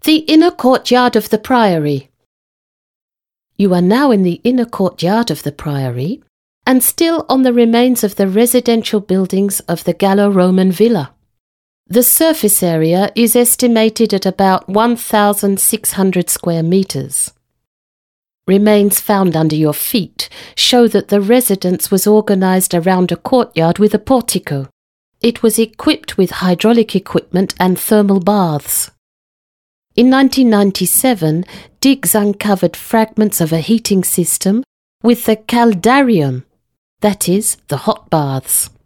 The inner courtyard of the Priory. You are now in the inner courtyard of the Priory and still on the remains of the residential buildings of the Gallo-Roman villa. The surface area is estimated at about 1,600 square metres. Remains found under your feet show that the residence was organised around a courtyard with a portico. It was equipped with hydraulic equipment and thermal baths. In 1997, digs uncovered fragments of a heating system with the caldarium, that is, the hot baths.